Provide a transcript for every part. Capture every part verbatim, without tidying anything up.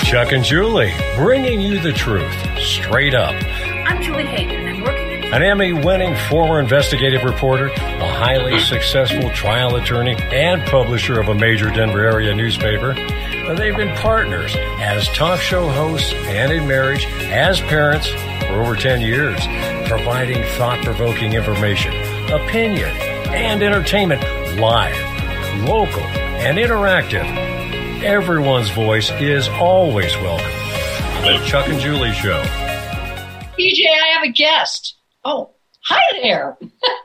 Chuck and Julie, bringing you the truth, straight up. I'm Julie Hagan, and I'm working in... An Emmy-winning former investigative reporter, a highly successful trial attorney, and publisher of a major Denver area newspaper. They've been partners as talk show hosts and in marriage, as parents for over ten years, providing thought-provoking information, opinion, and entertainment live, local, and interactive. Everyone's voice is always welcome. The Chuck and Julie Show. P J, I have a guest. Oh, hi there.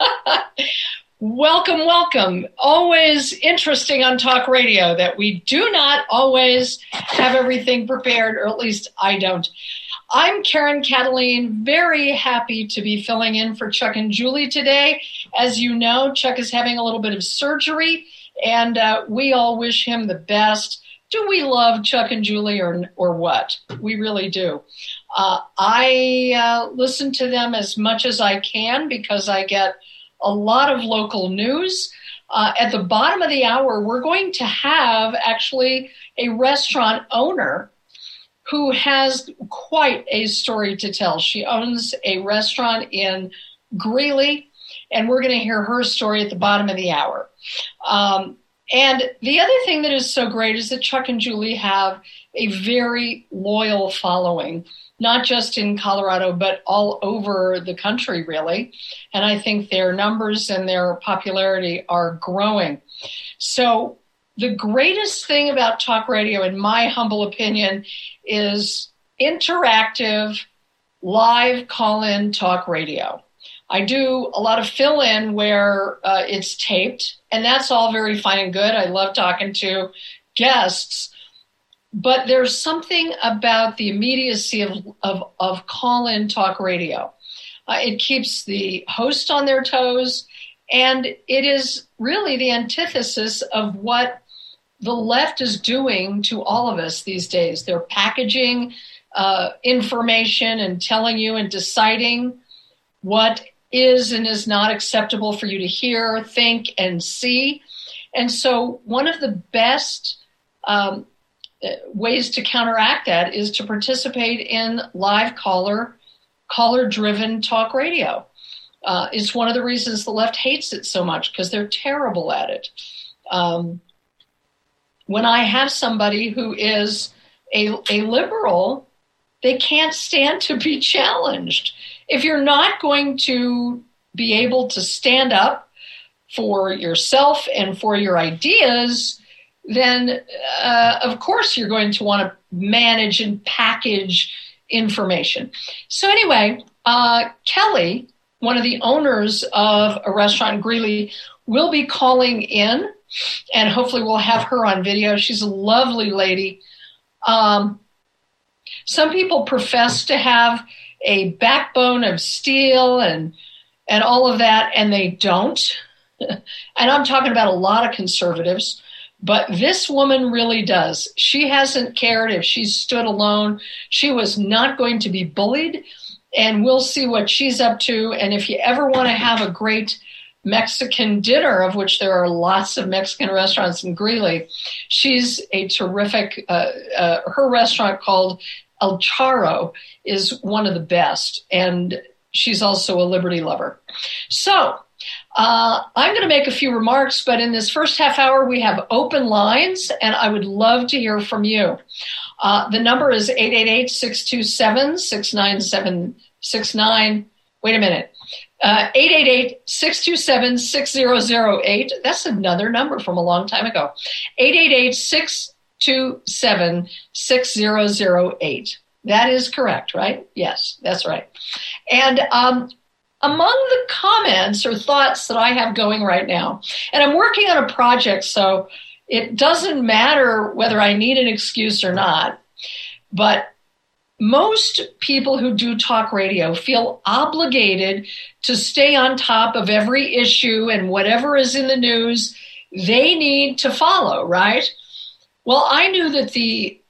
Welcome, welcome. Always interesting on talk radio that we do not always have everything prepared, or at least I don't. I'm Karen Cataline, very happy to be filling in for Chuck and Julie today. As you know, Chuck is having a little bit of surgery, and uh, we all wish him the best. Do we love Chuck and Julie or or what? We really do. Uh, I uh, listen to them as much as I can because I get a lot of local news. Uh, at the bottom of the hour, we're going to have actually a restaurant owner who has quite a story to tell. She owns a restaurant in Greeley, and we're going to hear her story at the bottom of the hour. Um, and the other thing that is so great is that Chuck and Julie have a very loyal following, not just in Colorado, but all over the country, really. And I think their numbers and their popularity are growing. So the greatest thing about talk radio, in my humble opinion, is interactive, live call-in talk radio. I do a lot of fill-in where uh, it's taped, and that's all very fine and good. I love talking to guests. But there's something about the immediacy of, of, of call-in talk radio. Uh, it keeps the host on their toes, and it is really the antithesis of what the left is doing to all of us these days. They're packaging uh, information and telling you and deciding what is and is not acceptable for you to hear, think, and see. And so one of the best um, ways to counteract that is to participate in live caller, caller-driven talk radio. Uh, it's one of the reasons the left hates it so much, because they're terrible at it. Um, when I have somebody who is a, a liberal, they can't stand to be challenged. If you're not going to be able to stand up for yourself and for your ideas, then uh, of course you're going to want to manage and package information. So anyway, uh, Kelly, one of the owners of a restaurant in Greeley, will be calling in, and hopefully we'll have her on video. She's a lovely lady. Um, some people profess to have a backbone of steel and and all of that, and they don't. And I'm talking about a lot of conservatives. But this woman really does. She hasn't cared if she's stood alone. She was not going to be bullied, and we'll see what she's up to. And if you ever want to have a great Mexican dinner, of which there are lots of Mexican restaurants in Greeley, she's a terrific, uh, uh, her restaurant called El Charro is one of the best, and she's also a liberty lover. So Uh, I'm going to make a few remarks, but in this first half hour, we have open lines, and I would love to hear from you. Uh, the number is eight eight eight, six two seven, six nine seven six nine. Wait a minute. Uh, eight eight eight, six two seven, six zero zero eight. That's another number from a long time ago. eight eight eight, six two seven, six zero zero eight. That is correct, right? Yes, that's right. And um among the comments or thoughts that I have going right now, and I'm working on a project, so it doesn't matter whether I need an excuse or not, but most people who do talk radio feel obligated to stay on top of every issue, and whatever is in the news, they need to follow, right? Well, I knew that the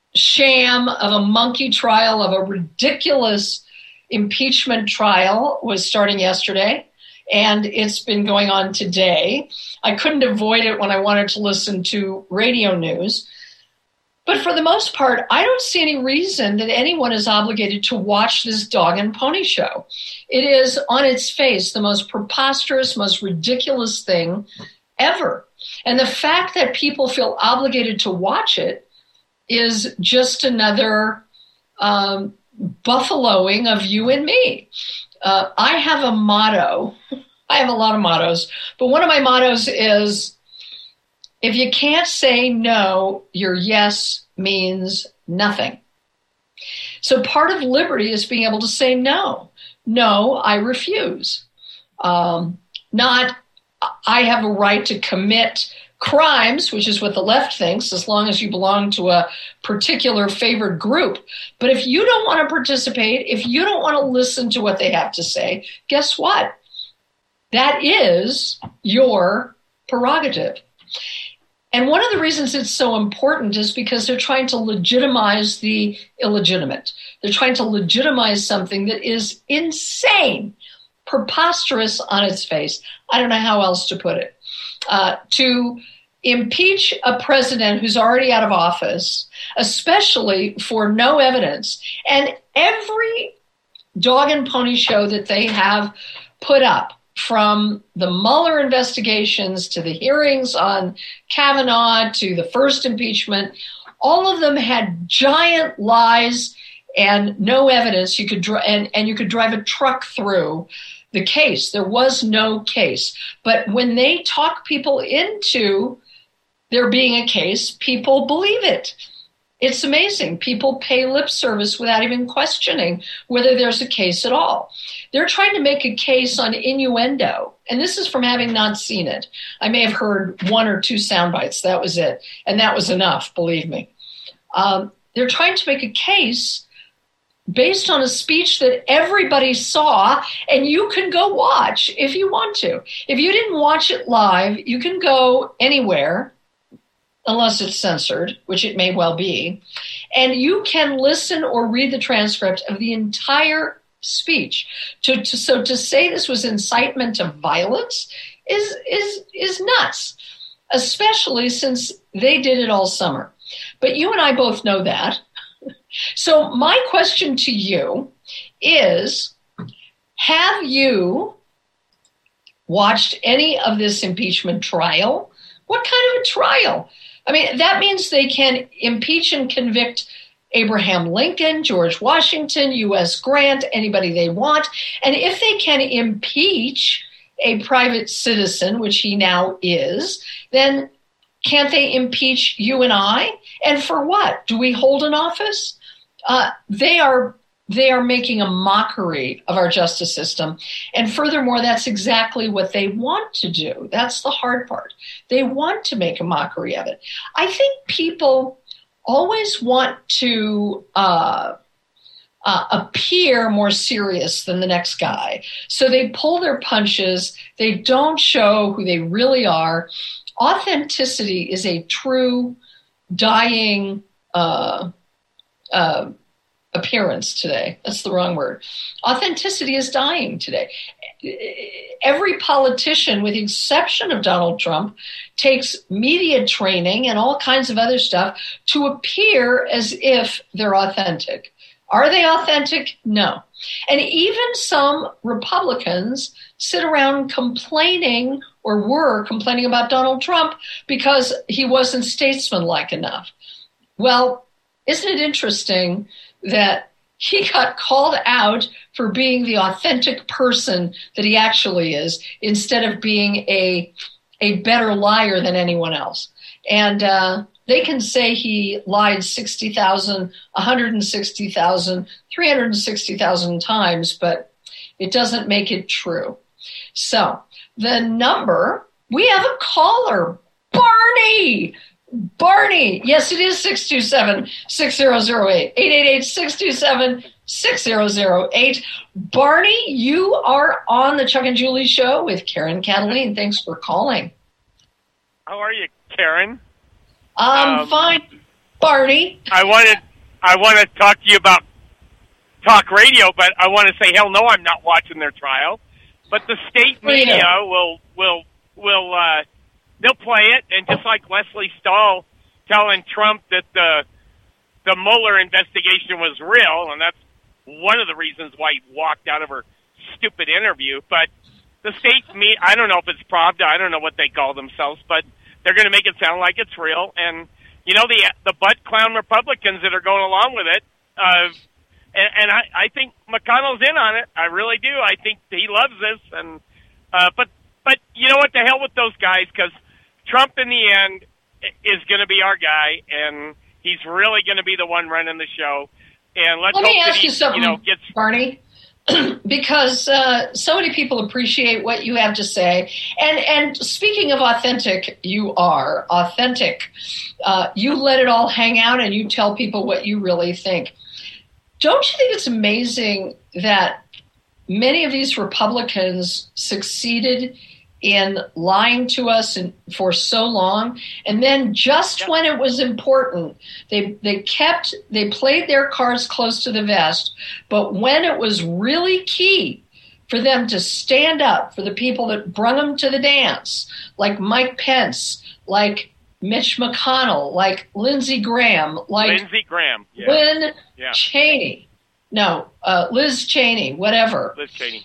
sham of a monkey trial of a ridiculous impeachment trial was starting yesterday, and it's been going on today. I couldn't avoid it when I wanted to listen to radio news. But for the most part, I don't see any reason that anyone is obligated to watch this dog and pony show. It is, on its face, the most preposterous, most ridiculous thing ever. And the fact that people feel obligated to watch it is just another um, buffaloing of you and me. Uh, I have a motto. I have a lot of mottos, but one of my mottos is, if you can't say no, your yes means nothing. So part of liberty is being able to say no. No, I refuse. Um, not, I have a right to commit crimes, which is what the left thinks, as long as you belong to a particular favored group. But if you don't want to participate, if you don't want to listen to what they have to say, guess what? That is your prerogative. And one of the reasons it's so important is because they're trying to legitimize the illegitimate. They're trying to legitimize something that is insane, preposterous on its face. I don't know how else to put it. Uh, to impeach a president who's already out of office, especially for no evidence, and every dog and pony show that they have put up, from the Mueller investigations to the hearings on Kavanaugh to the first impeachment, all of them had giant lies and no evidence. You could dr- and, and you could drive a truck through the case. There was no case. But when they talk people into there being a case, people believe it. It's amazing. People pay lip service without even questioning whether there's a case at all. They're trying to make a case on innuendo, and this is from having not seen it. I may have heard one or two sound bites. That was it, and that was enough, believe me. Um, they're trying to make a case based on a speech that everybody saw, and you can go watch if you want to. If you didn't watch it live, you can go anywhere, unless it's censored, which it may well be, and you can listen or read the transcript of the entire speech. To, to, so to say this was incitement to violence is, is, is nuts, especially since they did it all summer. But you and I both know that. So my question to you is, have you watched any of this impeachment trial? What kind of a trial? I mean, that means they can impeach and convict Abraham Lincoln, George Washington, U S Grant, anybody they want. And if they can impeach a private citizen, which he now is, then can't they impeach you and I? And for what? Do we hold an office? Uh, they are they are making a mockery of our justice system. And furthermore, that's exactly what they want to do. That's the hard part. They want to make a mockery of it. I think people always want to uh, uh, appear more serious than the next guy. So they pull their punches. They don't show who they really are. Authenticity is a true dying uh, uh, appearance today. That's the wrong word. Authenticity is dying today. Every politician, with the exception of Donald Trump, takes media training and all kinds of other stuff to appear as if they're authentic. Are they authentic? No. And even some Republicans sit around complaining, or were complaining about Donald Trump because he wasn't statesmanlike enough. Well, isn't it interesting that he got called out for being the authentic person that he actually is, instead of being a a better liar than anyone else? And uh, they can say he lied sixty thousand, one hundred sixty thousand, three hundred sixty thousand times, but it doesn't make it true. So the number, we have a caller, Barney. Barney, yes, it is six two seven, six zero zero eight, eight eight eight, six two seven, six zero zero eight. Barney, you are on the Chuck and Julie Show with Karen Cataline. Thanks for calling. How are you, Karen? I'm um, fine, Barney. I wanted, I want to talk to you about talk radio, but I want to say, hell no, I'm not watching their trial. But the state media yeah. will, will, will, uh, they'll play it, and just like Leslie Stahl telling Trump that the the Mueller investigation was real, and that's one of the reasons why he walked out of her stupid interview. But the state, me, I don't know if it's Pravda, I don't know what they call themselves, but they're going to make it sound like it's real. And, you know, the the butt clown Republicans that are going along with it, uh, and, and I, I think McConnell's in on it. I really do. I think he loves this. And uh, but, but you know what, the hell with those guys, because Trump in the end is going to be our guy, and he's really going to be the one running the show. And let's Let hope me that ask he, you something, you know, gets Barney, because uh, so many people appreciate what you have to say. And and speaking of authentic, you are authentic. Uh, you let it all hang out and you tell people what you really think. Don't you think it's amazing that many of these Republicans succeeded in lying to us and for so long, and then just when it was important, they they kept they played their cards close to the vest. But when it was really key for them to stand up for the people that brung them to the dance, like Mike Pence, like Mitch McConnell, like Lindsey Graham, like Lindsey Graham, yeah. Lynn yeah. Cheney, no, uh, Liz Cheney, whatever. Liz Cheney.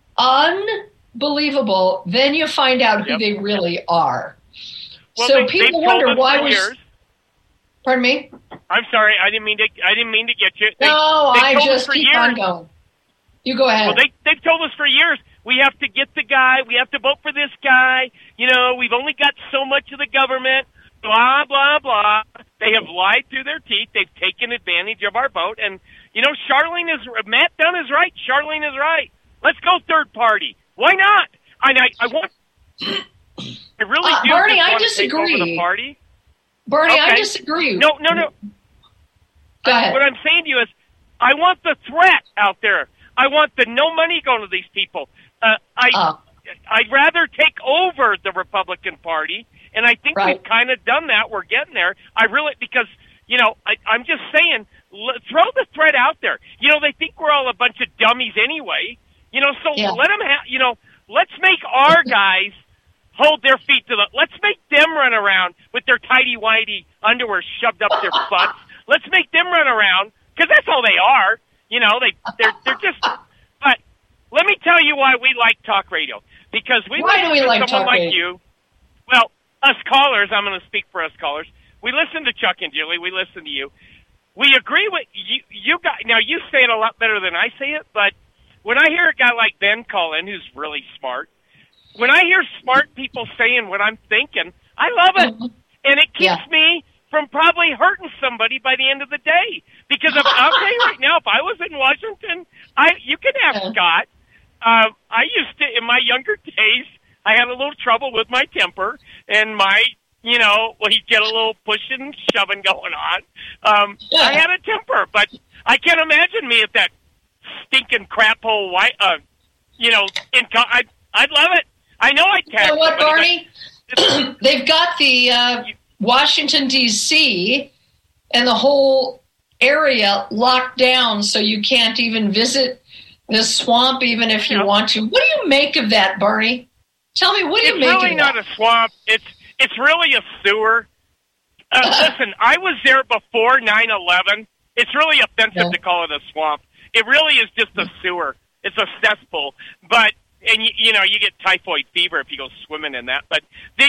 Unbelievable. Then you find out who Yep. they really are. Well, so they, people they've told wonder us why for was. years. Pardon me? I'm sorry, I didn't mean to. I didn't mean to get you. They, No, they I told us just for keep years. on going. You go ahead. Well, they they've told us for years we have to get the guy, we have to vote for this guy. You know, we've only got so much of the government. Blah blah blah. They have lied through their teeth. They've taken advantage of our vote, and you know, Charlene is Matt Dunn is right. Charlene is right. Let's go third party. Why not? I I, I want. I really Uh, do. Bernie, just I want to take disagree. over the party. Bernie, I Okay. disagree. No, no, no. Go ahead. What I'm saying to you is, I want the threat out there. I want the no money going to these people. Uh, I, Uh. I'd rather take over the Republican Party, and I think Right. we've kind of done that. We're getting there. I really, because, you know, I, I'm just saying, l- throw the threat out there. You know, they think we're all a bunch of dummies anyway. You know, so Yeah. let them have, you know, let's make our guys hold their feet to the, let's make them run around with their tighty-whitey underwear shoved up their butts. Let's make them run around, because that's all they are. You know, they, they're, they're just, but let me tell you why we like talk radio. Because we Why do listen we to like someone talk like radio? you. Well, us callers, I'm going to speak for us callers. We listen to Chuck and Julie. We listen to you. We agree with you. You got, now, you say it a lot better than I say it, but when I hear a guy like Ben call in, who's really smart, when I hear smart people saying what I'm thinking, I love it. And it keeps Yeah. me from probably hurting somebody by the end of the day. Because if, I'll tell you right now, if I was in Washington, I you can ask Yeah. Scott. Uh, I used to, in my younger days, I had a little trouble with my temper and my, you know, well, he'd get a little pushing and shoving going on. Um, Yeah. I had a temper, but I can't imagine me at that stinking crap hole white, uh, you know, in, co- I'd, I'd love it. I know I'd tag You know what, somebody, Barney? They've got the uh, Washington, D C and the whole area locked down, so you can't even visit the swamp even if you Yeah. want to. What do you make of that, Barney? Tell me, what do you It's make really of not that? a swamp. It's it's really a sewer. Uh, listen, I was there before nine eleven. It's really offensive Yeah. to call it a swamp. It really is just a sewer. It's a cesspool. But and you, you know you get typhoid fever if you go swimming in that. But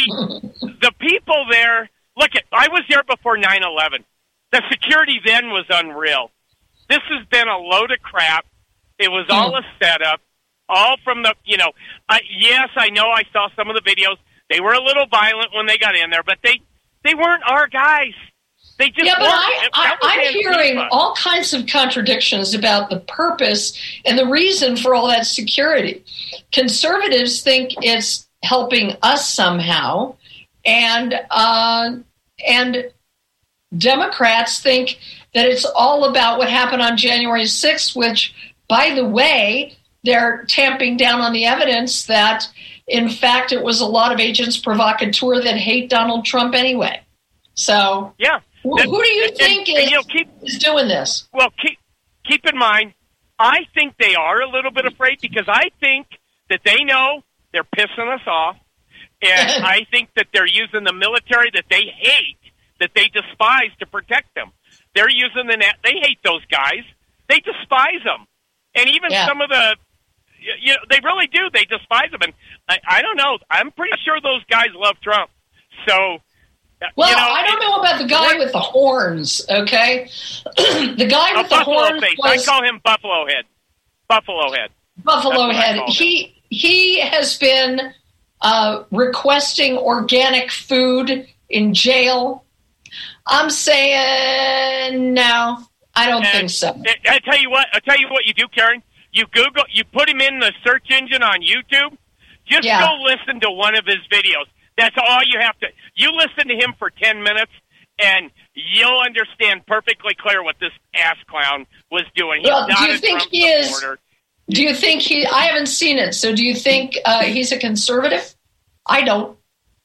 the the people there. Look, at I was there before nine eleven. The security then was unreal. This has been a load of crap. It was all a setup, all from the, you know, I, yes, I know I saw some of the videos. They were a little violent when they got in there, but they, they weren't our guys. They just Yeah, but weren't. I, I, That was I'm Antifa. hearing all kinds of contradictions about the purpose and the reason for all that security. Conservatives think it's helping us somehow, and uh, and Democrats think that it's all about what happened on January sixth, which, by the way, they're tamping down on the evidence that, in fact, it was a lot of agents provocateur that hate Donald Trump anyway. So, Yeah. who, That- who do you and- think and, is, you know, keep, is doing this? Well, keep keep in mind, I think they are a little bit afraid because I think that they know they're pissing us off, and I think that they're using the military that they hate, that they despise, to protect them. they're using the net. They hate those guys. They despise them. And even yeah. some of the, you know, they really do. They despise them. And I, I don't know. I'm pretty sure those guys love Trump. So, well, you know, I don't know about the guy what, with the horns, okay? The guy with the Buffalo horns face. was, I call him Buffalo Head. Buffalo Head. Buffalo Head. He, he has been uh, requesting organic food in jail. I'm saying no. I don't and, think so. I tell you what. I tell you what you do, Karen. You Google. You put him in the search engine on YouTube. Just yeah. go listen to one of his videos. That's all you have to. You listen to him for ten minutes, and you'll understand perfectly clear what this ass clown was doing. He's well, not do you a think Trump he supporter. is? Do you think he? I haven't seen it. So, do you think uh, he's a conservative? I don't.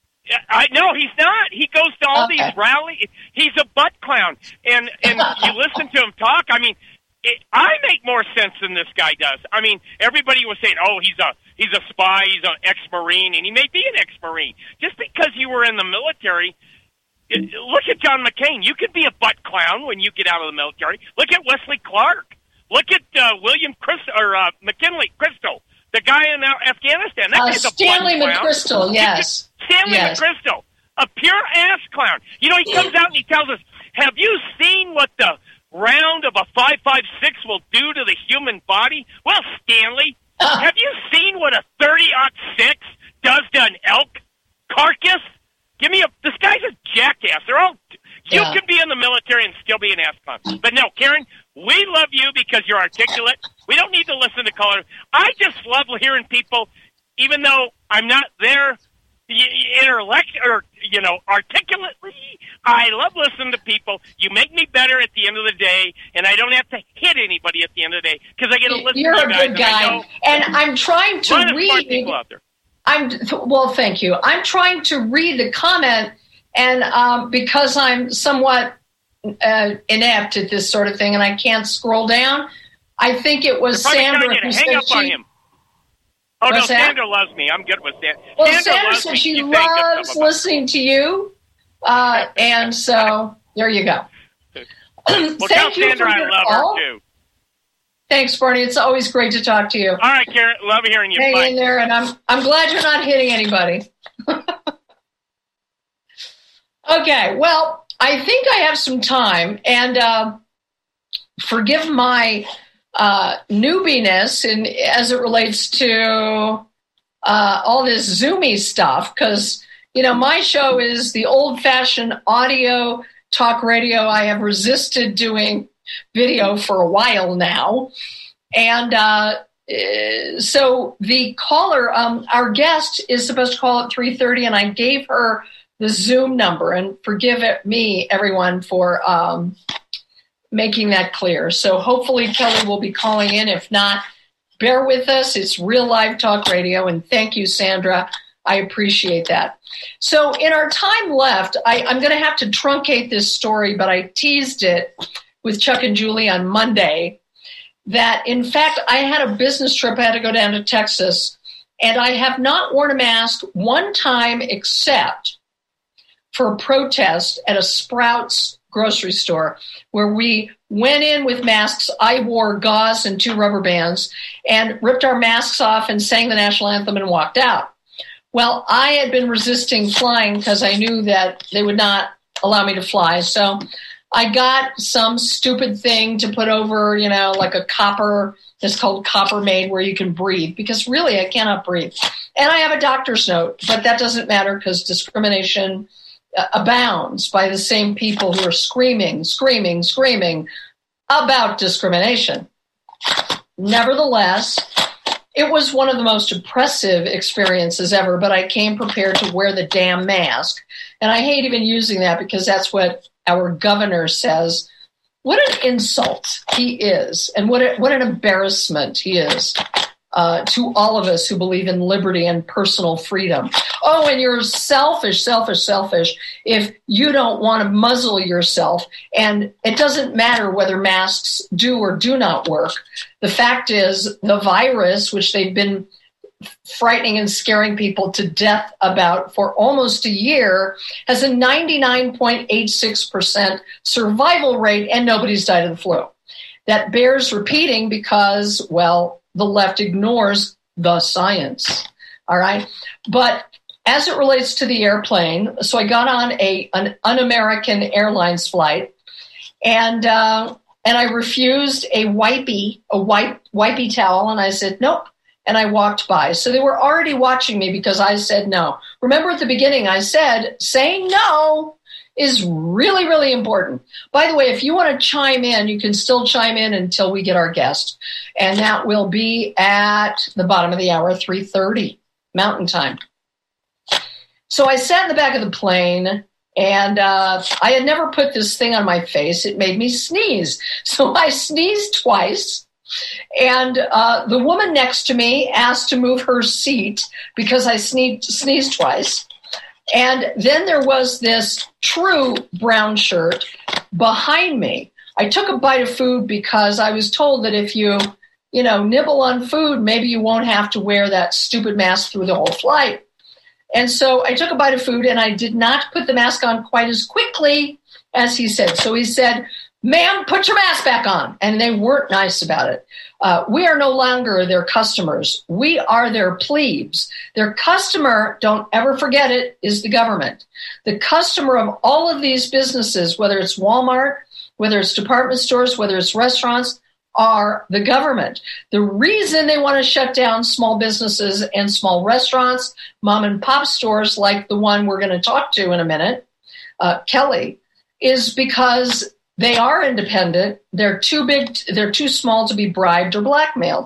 I no, he's not. He goes to all okay. these rallies. He's a butt clown, and and you listen to him talk. I mean, it, I make more sense than this guy does. I mean, everybody was saying, "Oh, he's a he's a spy. He's an ex-Marine, and he may be an ex-Marine." Just because you were in the military, it, look at John McCain. You could be a butt clown when you get out of the military. Look at Wesley Clark. Look at uh, William Christ or uh, McKinley Crystal, the guy in uh, Afghanistan. That uh, guy's a Stanley butt clown. McChrystal, yes. Stanley yes. McChrystal, a pure ass clown. You know, he comes out and he tells us, have you seen what the round of a five five six will do to the human body? Well, Stanley, uh. have you seen what a thirty aught six does to an elk carcass? Give me a... This guy's a jackass. They're all... You yeah. can be in the military and still be an ass clown. But no, Karen, we love you because you're articulate. We don't need to listen to callers. I just love hearing people, even though I'm not there intellect or you know articulately. I love listening to people. You make me better at the end of the day, and I don't have to hit anybody at the end of the day because I get to listen You're to you guys. You're a good guy, and, and I'm trying to read. I'm well, thank you. I'm trying to read the comment, and um, because I'm somewhat uh, inept at this sort of thing, and I can't scroll down. I think it was Sandra who said hang up she. On him. Oh, What's no, that? Sandra loves me. I'm good with that. Well, Sandra, Sandra loves said me. she She's loves listening to you, uh, and so there you go. Well, Thank tell you Sandra for I your love call. her, too. Thanks, Barney. It's always great to talk to you. All right, Karen. Love hearing you. Hang Bye. in there, and I'm I'm glad you're not hitting anybody. Okay, well, I think I have some time, and uh, forgive my uh, newbiness in, as it relates to uh, all this Zoomy stuff, because, you know, my show is the old-fashioned audio talk radio. I have resisted doing video for a while now, and uh, so the caller, um, our guest is supposed to call at three thirty, and I gave her the Zoom number, and forgive it, me, everyone, for um, making that clear. So hopefully Kelly will be calling in. If not, bear with us. It's real live talk radio, and thank you, Sandra. I appreciate that. So in our time left, I, I'm going to have to truncate this story, but I teased it with Chuck and Julie on Monday, that, in fact, I had a business trip. I had to go down to Texas, and I have not worn a mask one time except for a protest at a Sprouts grocery store where we went in with masks. I wore gauze and two rubber bands and ripped our masks off and sang the national anthem and walked out. Well, I had been resisting flying because I knew that they would not allow me to fly. So I got some stupid thing to put over, you know, like a copper, it's called Coppermaid, where you can breathe, because really I cannot breathe. And I have a doctor's note, but that doesn't matter because discrimination abounds by the same people who are screaming, screaming, screaming about discrimination. Nevertheless, it was one of the most oppressive experiences ever, but I came prepared to wear the damn mask. And I hate even using that because that's what our governor says. What an insult he is, and what a, what an embarrassment he is uh, to all of us who believe in liberty and personal freedom. Oh, and you're selfish, selfish, selfish if you don't want to muzzle yourself. And it doesn't matter whether masks do or do not work. The fact is the virus, which they've been frightening and scaring people to death about for almost a year, has a ninety-nine point eight six percent survival rate, and nobody's died of the flu. That bears repeating because, well, the left ignores the science. All right. But as it relates to the airplane, so I got on a an un-American Airlines flight, and uh, and I refused a wipey, a wipe, wipey towel, and I said, nope. And I walked by. So they were already watching me because I said no. Remember at the beginning, I said saying no is really, really important. By the way, if you want to chime in, you can still chime in until we get our guest. And that will be at the bottom of the hour, three thirty Mountain Time. So I sat in the back of the plane, and uh, I had never put this thing on my face. It made me sneeze. So I sneezed twice. And uh, the woman next to me asked to move her seat because I sneezed, sneezed twice. And then there was this true brown shirt behind me. I took a bite of food because I was told that if you, you know, nibble on food, maybe you won't have to wear that stupid mask through the whole flight. And so I took a bite of food, and I did not put the mask on quite as quickly as he said. So he said, ma'am, put your mask back on. And they weren't nice about it. Uh, we are no longer their customers. We are their plebes. Their customer, don't ever forget it, is the government. The customer of all of these businesses, whether it's Walmart, whether it's department stores, whether it's restaurants, are the government. The reason they want to shut down small businesses and small restaurants, mom and pop stores like the one we're going to talk to in a minute, uh, Kelly, is because they are independent. They're too big. They're too small to be bribed or blackmailed.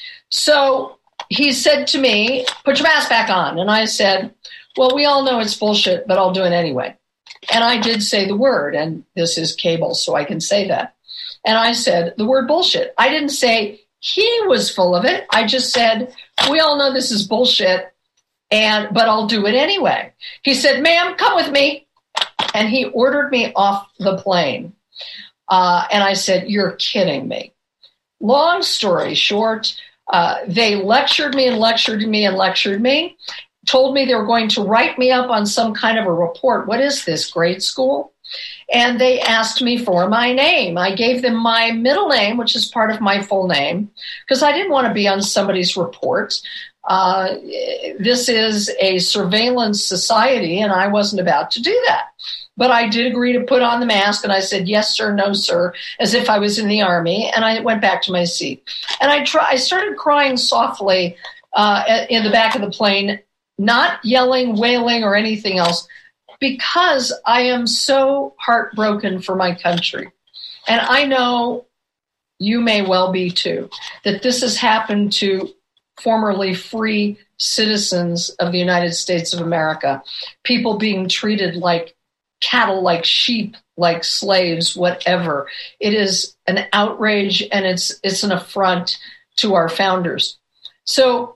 So he said to me, put your mask back on. And I said, well, we all know it's bullshit, but I'll do it anyway. And I did say the word, and this is cable, so I can say that. And I said the word bullshit. I didn't say he was full of it. I just said, we all know this is bullshit, and but I'll do it anyway. He said, ma'am, come with me. And he ordered me off the plane. Uh, and I said, you're kidding me. Long story short, uh, they lectured me and lectured me and lectured me, told me they were going to write me up on some kind of a report. What is this, grade school? And they asked me for my name. I gave them my middle name, which is part of my full name, because I didn't want to be on somebody's report. Uh, this is a surveillance society, and I wasn't about to do that. But I did agree to put on the mask, and I said, yes, sir, no, sir, as if I was in the Army, and I went back to my seat. And I, try, I started crying softly uh, in the back of the plane, not yelling, wailing, or anything else, because I am so heartbroken for my country. And I know you may well be too, that this has happened to formerly free citizens of the United States of America, people being treated like cattle, like sheep, like slaves, whatever. It is an outrage, and it's it's an affront to our founders. So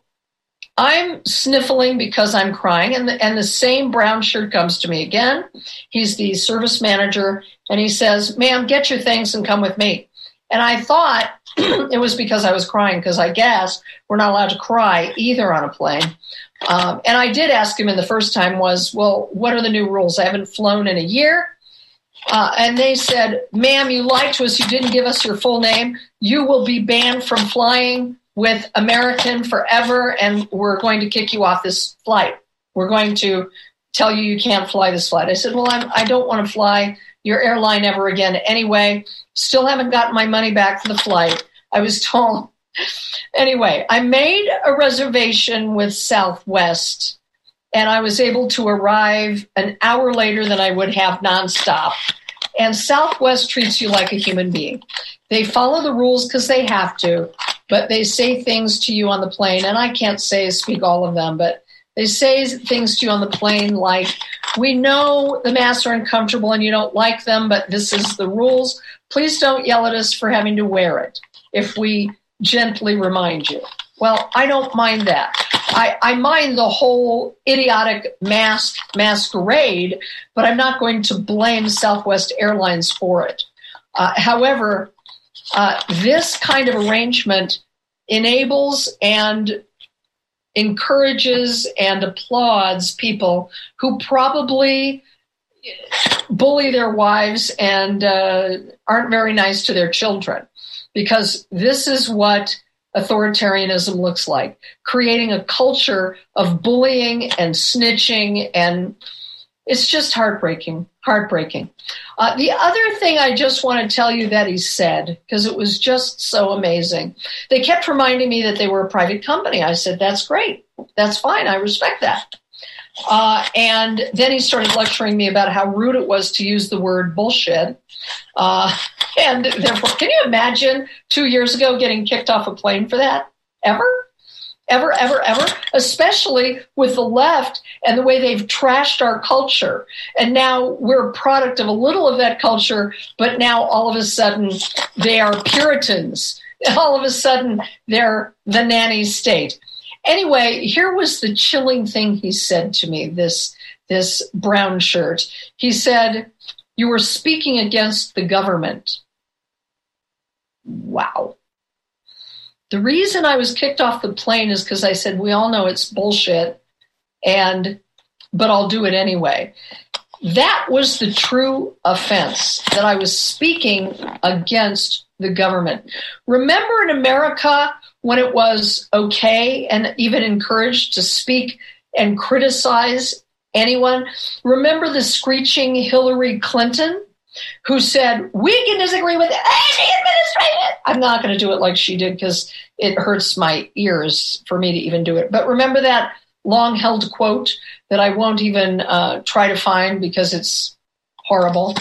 I'm sniffling because I'm crying, and the, and the same brown shirt comes to me again. He's the service manager, and he says, ma'am, get your things and come with me. And I thought it was because I was crying, because I guess we're not allowed to cry either on a plane. Um, and I did ask him in the first time was, well, what are the new rules? I haven't flown in a year. Uh, and they said, ma'am, you lied to us. You didn't give us your full name. You will be banned from flying with American forever, and we're going to kick you off this flight. We're going to tell you you can't fly this flight. I said, well, I'm, I don't want to fly your airline ever again anyway. Still haven't gotten my money back for the flight. I was told. Anyway, I made a reservation with Southwest, and I was able to arrive an hour later than I would have nonstop. And Southwest treats you like a human being. They follow the rules because they have to, but they say things to you on the plane, and I can't say, speak all of them, but they say things to you on the plane like, we know the masks are uncomfortable and you don't like them, but this is the rules. Please don't yell at us for having to wear it if we gently remind you. Well, I don't mind that. I, I mind the whole idiotic mask masquerade, but I'm not going to blame Southwest Airlines for it. Uh, however, uh, this kind of arrangement enables and encourages and applauds people who probably bully their wives and uh, aren't very nice to their children, because this is what authoritarianism looks like, creating a culture of bullying and snitching, and it's just heartbreaking, heartbreaking. Uh, the other thing I just want to tell you that he said, because it was just so amazing, they kept reminding me that they were a private company. I said, that's great. That's fine. I respect that. Uh, and then he started lecturing me about how rude it was to use the word bullshit. Uh, and therefore, can you imagine two years ago getting kicked off a plane for that? Ever? Ever, ever, ever? Especially with the left and the way they've trashed our culture. And now we're a product of a little of that culture, but now all of a sudden they are Puritans. All of a sudden they're the nanny state. Anyway, here was the chilling thing he said to me, this, this brown shirt. He said, "You were speaking against the government." Wow. The reason I was kicked off the plane is because I said, we all know it's bullshit, and but I'll do it anyway. That was the true offense, that I was speaking against the government. Remember in America when it was okay and even encouraged to speak and criticize anyone? Remember the screeching Hillary Clinton, who said, we can disagree with any administration. I'm not going to do it like she did because it hurts my ears for me to even do it. But remember that long-held quote that I won't even uh, try to find because it's horrible.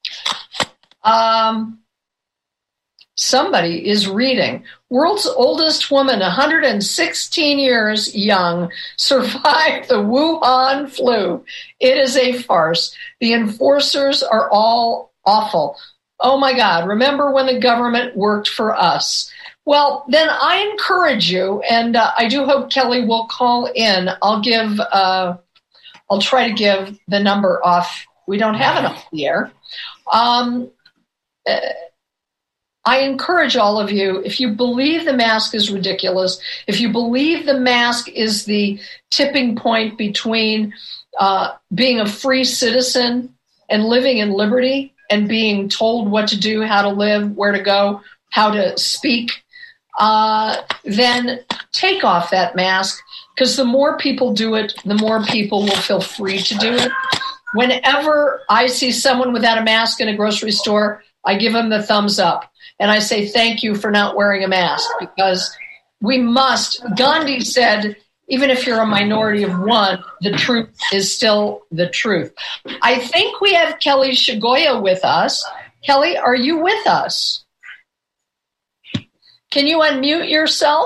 Um, somebody is reading, world's oldest woman, one hundred sixteen years young, survived the Wuhan flu. It is a farce. The enforcers are all awful. Oh my God, remember when the government worked for us? Well, then I encourage you, and uh, I do hope Kelly will call in. I'll give, uh, I'll try to give the number off. We don't have it off the air. Um, uh, I encourage all of you, if you believe the mask is ridiculous, if you believe the mask is the tipping point between uh, being a free citizen and living in liberty and being told what to do, how to live, where to go, how to speak, uh, then take off that mask, because the more people do it, the more people will feel free to do it. Whenever I see someone without a mask in a grocery store, I give them the thumbs up. And I say, thank you for not wearing a mask, because we must. Gandhi said, even if you're a minority of one, the truth is still the truth. I think we have Kelly Shigoya with us. Kelly, are you with us? Can you unmute yourself?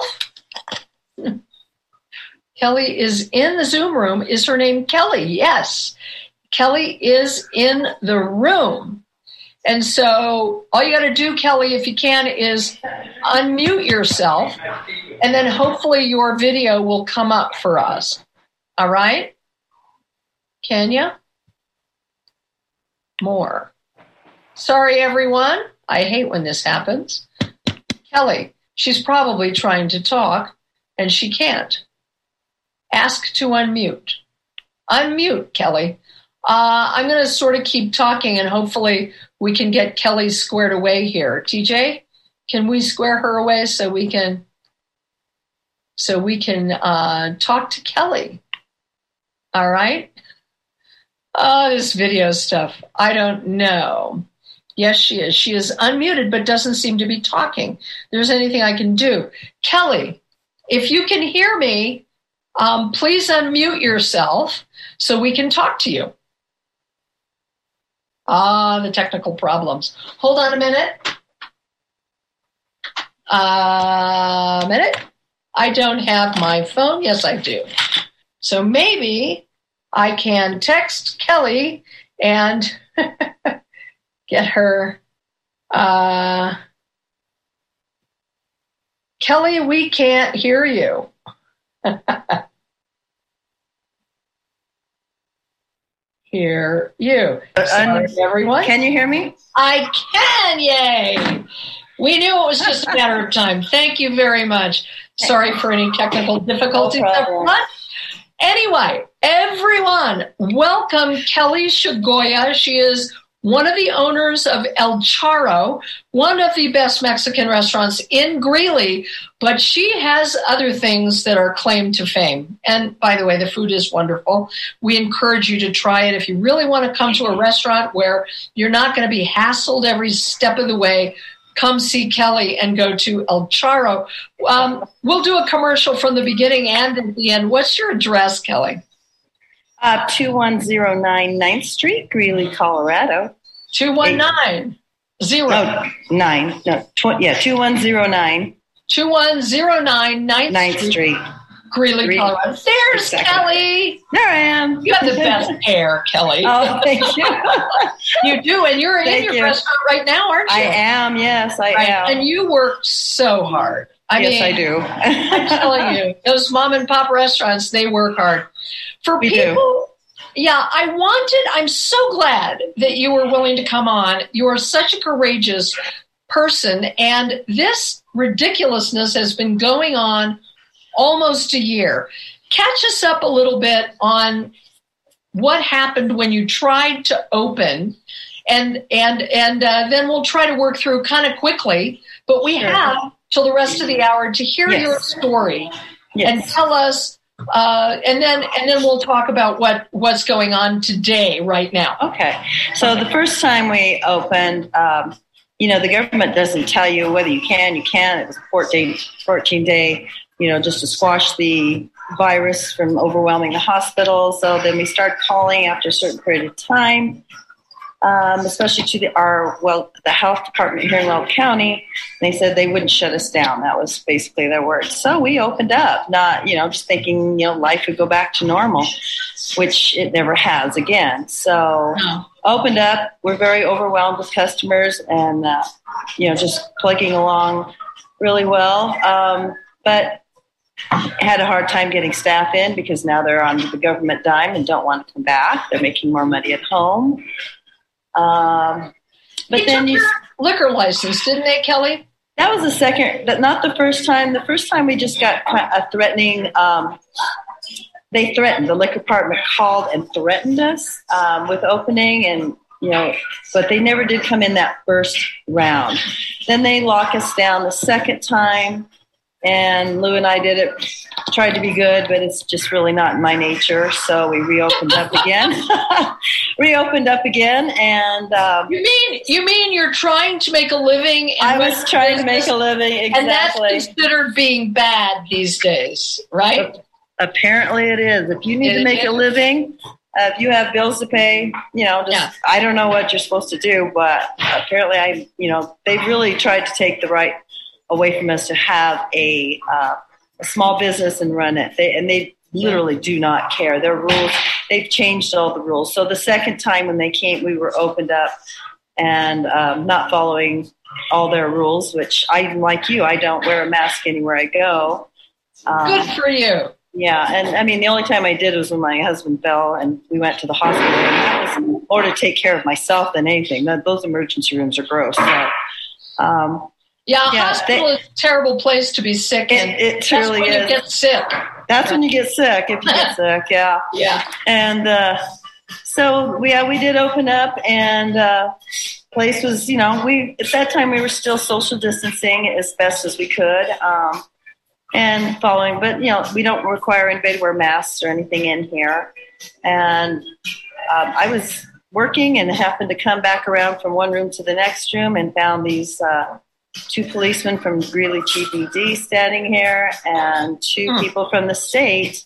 Kelly is in the Zoom room. Is her name Kelly? Yes. Kelly is in the room. And so all you got to do, Kelly, if you can, is unmute yourself, and then hopefully your video will come up for us. All right? Can you? More. Sorry, everyone. I hate when this happens. Kelly, she's probably trying to talk, and she can't. Ask to unmute. Unmute, Kelly. Uh, I'm going to sort of keep talking, and hopefully we can get Kelly squared away here. T J, can we square her away so we can so we can uh, talk to Kelly? All right. Oh, this video stuff. I don't know. Yes, she is. She is unmuted, but doesn't seem to be talking. If there's anything I can do. Kelly, if you can hear me, um, please unmute yourself so we can talk to you. Ah, the technical problems. Hold on a minute. A uh, minute. I don't have my phone. Yes, I do. So maybe I can text Kelly and get her. Uh, Kelly, we can't hear you. Hear you. Sorry, uh, everyone. Can you hear me? I can, yay. We knew it was just a matter of time. Thank you very much. Sorry for any technical difficulties, No problem. everyone. Anyway, everyone, welcome Kelly Chagoya. She is one of the owners of El Charro, one of the best Mexican restaurants in Greeley, but she has other things that are claimed to fame. And by the way, the food is wonderful. We encourage you to try it. If you really want to come to a restaurant where you're not going to be hassled every step of the way, come see Kelly and go to El Charro. Um, we'll do a commercial from the beginning and at the end. What's your address, Kelly? Uh, two one zero nine ninth Street, Greeley, Colorado. two one nine zero. Oh, nine. No, tw- yeah, two one zero nine two one zero nine ninth ninth Street, Street. Greeley, Greeley. Colorado. There's Exactly. Kelly. There I am. You have the best hair, Kelly. Oh, thank you. You do, and you're in Thank your you. restaurant right now, aren't you? I am, yes, I Right. am. And you work so hard. I yes, mean, I do. I'm telling you, those mom and pop restaurants, they work hard. For We do. people, yeah, I wanted, I'm so glad that you were willing to come on. You are such a courageous person, and this ridiculousness has been going on almost a year. Catch us up a little bit on what happened when you tried to open, and and and uh, then we'll try to work through kind of quickly. But we Sure. have till the rest of the hour to hear Yes. your story Yes. and tell us, uh, and then and then we'll talk about what what's going on today, right now. Okay. So the first time we opened, um, you know, the government doesn't tell you whether you can, you can. It was a fourteen, fourteen day, you know, just to squash the virus from overwhelming the hospital. So then we started calling after a certain period of time, um, especially to the our well the health department here in Weld County. They said they wouldn't shut us down. That was basically their words. So we opened up, not, you know, just thinking, you know, life would go back to normal, which it never has again. So No. opened up. We're very overwhelmed with customers and, uh, you know, just plugging along really well. Um, but had a hard time getting staff in because now they're on the government dime and don't want to come back. They're making more money at home. Um, but They then took you... your liquor license, didn't they, Kelly? That was the second, but not the first time. The first time we just got a threatening, um, they threatened, the liquor department called and threatened us um, with opening and, you know, but they never did come in that first round. Then they lock us down the second time, and Lou and I did it, tried to be good, but it's just really not in my nature. So we reopened up again, reopened up again. And um, You mean you mean you're trying to make a living? in I was West trying to business, make a living. Exactly. and that's considered being bad these days, right? Apparently it is. If you need It to make is. a living, uh, if you have bills to pay, you know, just, Yeah. I don't know what you're supposed to do, but apparently I, you know, they've really tried to take the right away from us to have a, uh, a small business and run it. They, and they literally do not care. Their rules, they've changed all the rules. So the second time when they came, we were opened up and um, not following all their rules, which I, like you, I don't wear a mask anywhere I go. Um, Good for you. Yeah, and I mean, the only time I did was when my husband fell and we went to the hospital. And that was more to take care of myself than anything. That, those emergency rooms are gross. So, um, Yeah, Yeah, hospital they- is a terrible place to be sick in. It- it That's truly when is. you get sick. that's when you get sick, if you get sick, yeah. Yeah. And uh, so, we, yeah, we did open up, and uh, place was, you know, we at that time we were still social distancing as best as we could. Um, and following, but you know, we don't require anybody to wear masks or anything in here. And um, I was working and happened to come back around from one room to the next room and found these uh, two policemen from Greeley G B D standing here and two Hmm. people from the state,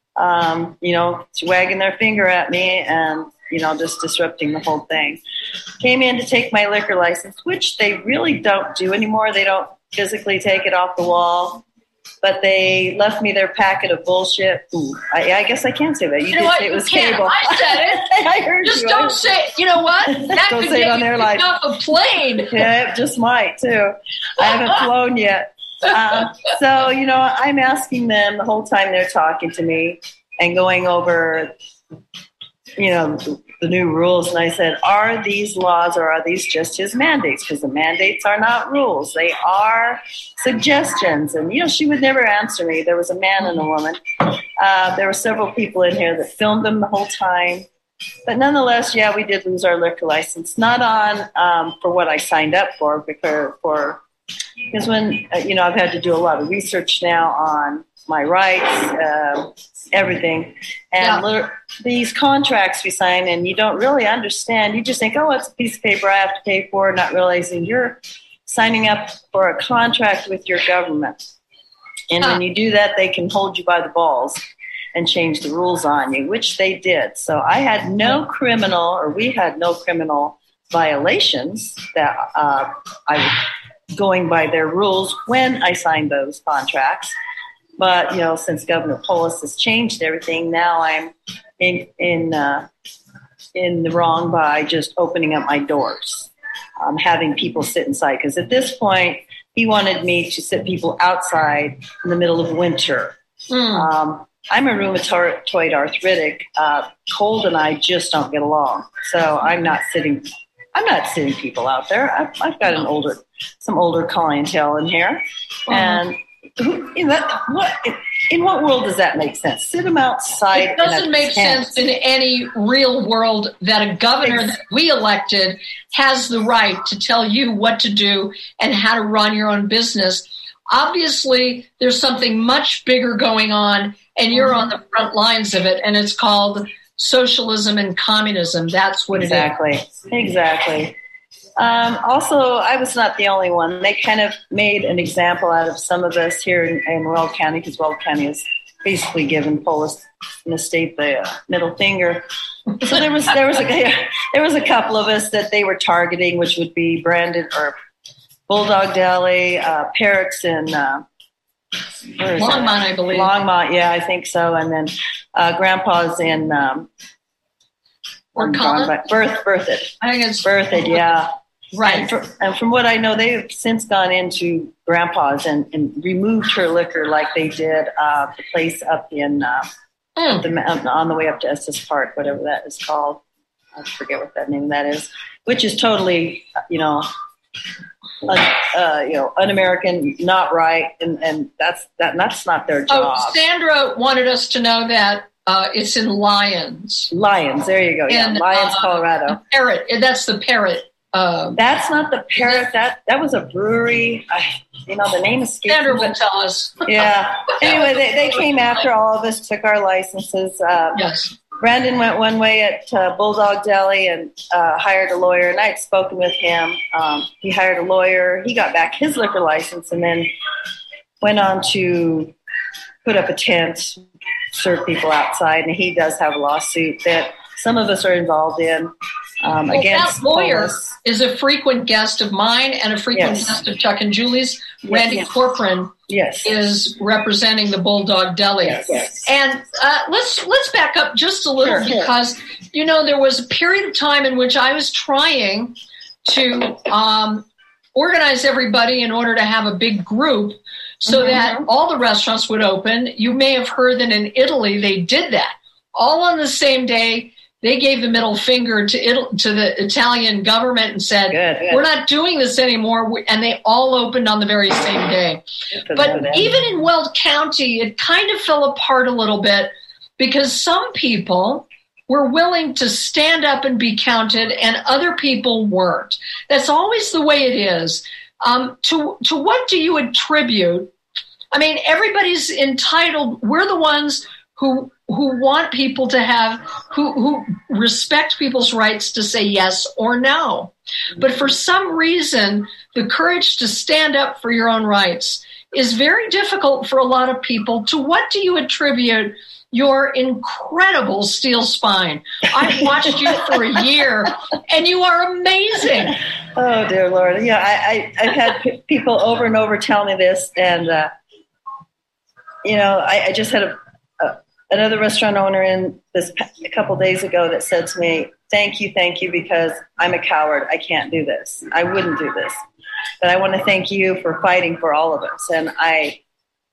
um, you know, wagging their finger at me and, you know, just disrupting the whole thing. Came in to take my liquor license, which they really don't do anymore. They don't physically take it off the wall. But they left me their packet of bullshit. Ooh, I, I guess I can say that. You, You know did what? say it You was can. cable. I said it. I heard Just you. don't I- say, you know what? That Don't could say it get on you their kicked life. off a plane. Yeah, it just might too. I haven't flown yet. Uh, so, you know, I'm asking them the whole time they're talking to me and going over, you know, the new rules, and I said, are these laws or are these just his mandates? Because the mandates are not rules. They are suggestions. And, you know, she would never answer me. There was a man and a woman. Uh, there were several people in here that filmed them the whole time. But nonetheless, yeah, we did lose our liquor license. Not on um, for what I signed up for, because for because when, uh, you know, I've had to do a lot of research now on my rights, uh, everything. And Yeah. li- these contracts we sign, and you don't really understand. You just think, oh, it's a piece of paper I have to pay for, not realizing you're signing up for a contract with your government. And Huh. when you do that, they can hold you by the balls and change the rules on you, which they did. So I had no criminal, or we had no criminal violations that uh, I was going by their rules when I signed those contracts. But, you know, since Governor Polis has changed everything, now I'm in in uh, in the wrong by just opening up my doors, um, having people sit inside. Because at this point, he wanted me to sit people outside in the middle of winter. Mm. Um, I'm a rheumatoid arthritic. Uh, cold and I just don't get along. So I'm not sitting. I'm not sitting people out there. I've, I've got an older, some older clientele in here, Uh-huh. and who, in that, what in what world does that make sense? Sit them outside. It doesn't in a make tent. sense in any real world that a governor that we elected has the right to tell you what to do and how to run your own business. Obviously, there's something much bigger going on, and you're on the front lines of it, and it's called socialism and communism. That's what Exactly. it is. Exactly. Um, also, I was not the only one. They kind of made an example out of some of us here in, in Weld County, because Weld County has basically given Polis in the state the uh, middle finger. So there was there was a there was a couple of us that they were targeting, which would be Brandon or Bulldog Deli, uh, Parrots, and uh, where is Longmont, that? I believe. Longmont, yeah, I think so. And then uh, Grandpa's in um, Or I'm Colin? gone by- Birth, Birthit. I think it's Birthit, yeah. Right. And, for, and from what I know, they have since gone into Grandpa's and, and removed her liquor like they did uh, the place up in uh, Mm. the mountain on the way up to Estes Park, whatever that is called. I forget what that name that is, which is totally, you know, un, uh, you know, un-American, not right, and, and that's that. That's not their job. Oh, Sandra wanted us to know that uh, it's in Lyons. Lyons, there you go. Yeah, In, Lyons, uh, Colorado. Parrot. That's the Parrot. Uh, That's not the Parrot. That that was a brewery. I, you know, the name escapes Sandra me, will but- tell us. Yeah. Anyway, they, they came after all of us, took our licenses. Uh, Yes. Brandon went one way at uh, Bulldog Deli and uh, hired a lawyer, and I had spoken with him. Um, he hired a lawyer. He got back his liquor license and then went on to put up a tent, serve people outside, and he does have a lawsuit that some of us are involved in. Um, Well, against that lawyer Polis. is a frequent guest of mine and a frequent Yes. guest of Chuck and Julie's. Randy yes. Corcoran Yes. is representing the Bulldog Deli. Yes, yes. And uh, let's let's back up just a little Sure, sure. because you know there was a period of time in which I was trying to um, organize everybody in order to have a big group so Mhm. that all the restaurants would open. You may have heard that in Italy they did that all on the same day. They gave the middle finger to Italy, to the Italian government and said, Good, good. we're not doing this anymore. We- And they all opened on the very same day. For But them. even in Weld County, it kind of fell apart a little bit because some people were willing to stand up and be counted and other people weren't. That's always the way it is. Um, to, to what do you attribute? I mean, everybody's entitled. We're the ones who who want people to have, who, who respect people's rights to say yes or no. But for some reason, the courage to stand up for your own rights is very difficult for a lot of people. To what do you attribute your incredible steel spine? I've watched you for a year, and you are amazing. Oh, dear Lord. Yeah, I, I, I've had p- people over and over tell me this, and, uh, you know, I, I just had a, a, another restaurant owner in this a couple days ago that said to me, thank you, thank you, because I'm a coward. I can't do this. I wouldn't do this. But I want to thank you for fighting for all of us. And I,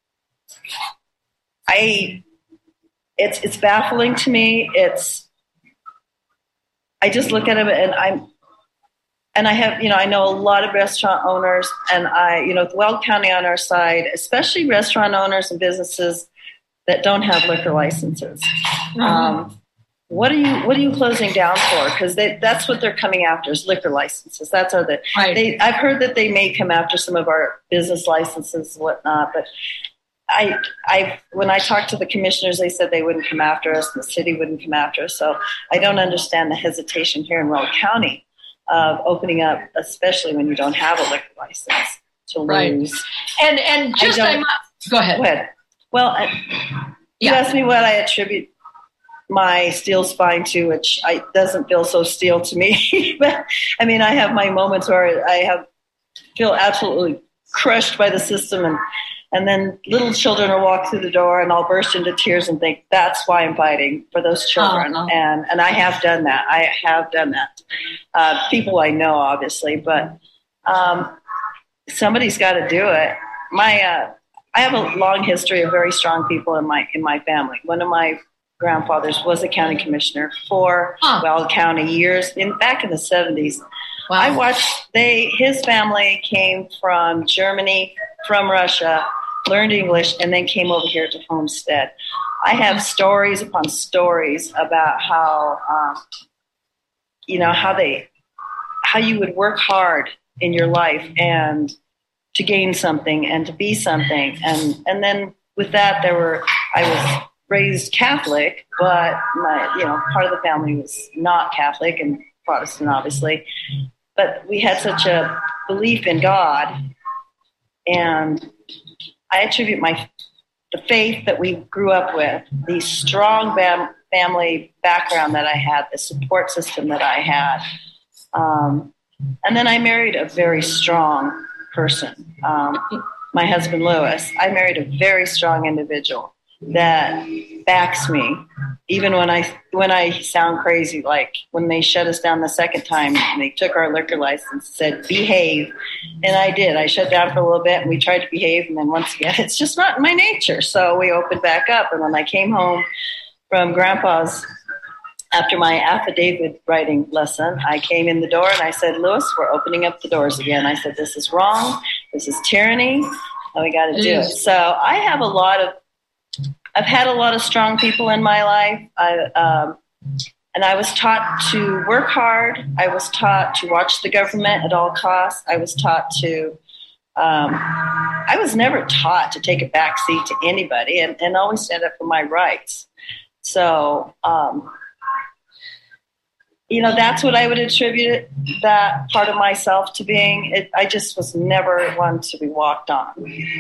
I, it's it's baffling to me. It's I just look at it and I'm, and I have, you know, I know a lot of restaurant owners, and I, you know, with Weld County on our side, especially restaurant owners and businesses that don't have liquor licenses. Mm-hmm. Um, what are you, what are you closing down for? Because that's what they're coming after is liquor licenses. That's how the, right. they, I've heard that they may come after some of our business licenses and whatnot, but I, I, when I talked to the commissioners, they said they wouldn't come after us, the city wouldn't come after us. So I don't understand the hesitation here in Weld County of opening up, especially when you don't have a liquor license to right. lose. And and just I'm not, go ahead. Go ahead. Well, I, you yeah. asked me what I attribute my steel spine to, which I doesn't feel so steel to me. But I mean, I have my moments where I have feel absolutely crushed by the system, and and then little children will walk through the door, and I'll burst into tears and think that's why I'm fighting for those children. Uh-huh. And and I have done that. I have done that. Uh, people I know, obviously, but um, somebody's got to do it. My uh, I have a long history of very strong people in my in my family. One of my grandfathers was a county commissioner for huh. Weld County years in back in the seventies. Wow. I watched they his family came from Germany, from Russia, learned English, and then came over here to Homestead. I have stories upon stories about how um, you know how they how you would work hard in your life and to gain something and to be something, and and then with that there were I was raised Catholic, but my you know part of the family was not Catholic and Protestant, obviously. But we had such a belief in God, and I attribute my the faith that we grew up with, the strong fam- family background that I had, the support system that I had, um, and then I married a very strong person. Um, my husband Lewis. I married a very strong individual that backs me, even when I when I sound crazy. Like when they shut us down the second time, and they took our liquor license, said behave, and I did. I shut down for a little bit, and we tried to behave, and then once again, it's just not in my nature. So we opened back up, and when I came home from Grandpa's after my affidavit writing lesson, I came in the door and I said, "Lewis, we're opening up the doors again." I said, "This is wrong. This is tyranny, and we got to do it." So I have a lot of I've had a lot of strong people in my life, I, um, and I was taught to work hard. I was taught to watch the government at all costs. I was taught to, um, I was never taught to take a back seat to anybody and, and always stand up for my rights. So, um, you know, that's what I would attribute that part of myself to being. It, I just was never one to be walked on.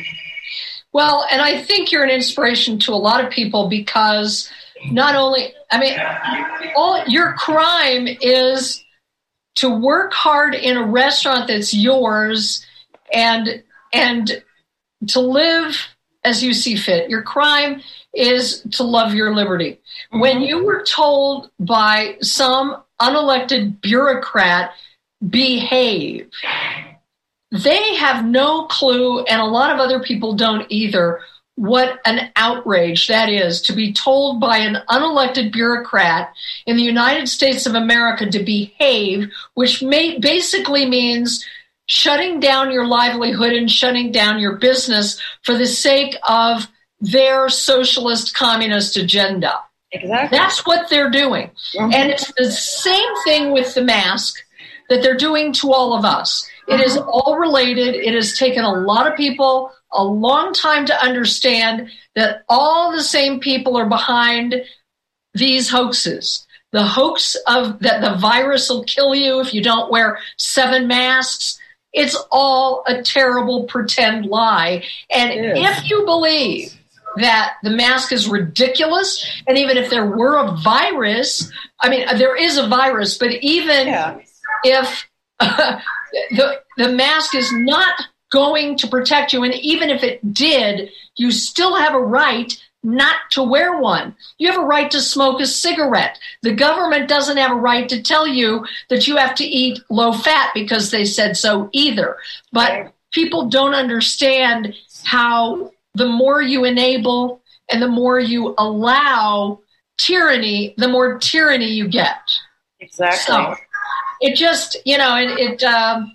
Well, and I think you're an inspiration to a lot of people because not only, I mean, all your crime is to work hard in a restaurant that's yours and and to live as you see fit. Your crime is to love your liberty. Mm-hmm. When you were told by some unelected bureaucrat, behave, they have no clue, and a lot of other people don't either, what an outrage that is to be told by an unelected bureaucrat in the United States of America to behave, which may, basically means shutting down your livelihood and shutting down your business for the sake of their socialist communist agenda. Exactly. That's what they're doing. Mm-hmm. And it's the same thing with the mask that they're doing to all of us. It is all related. It has taken a lot of people a long time to understand that all the same people are behind these hoaxes. The hoax of that the virus will kill you if you don't wear seven masks. It's all a terrible pretend lie. And if you believe that the mask is ridiculous, and even if there were a virus, I mean, there is a virus, but even yeah. if uh, the the mask is not going to protect you, and even if it did, you still have a right not to wear one. You have a right to smoke a cigarette. The government doesn't have a right to tell you that you have to eat low fat because they said so either. But right. people don't understand how the more you enable and the more you allow tyranny, the more tyranny you get. Exactly. So it just, you know, it, it um,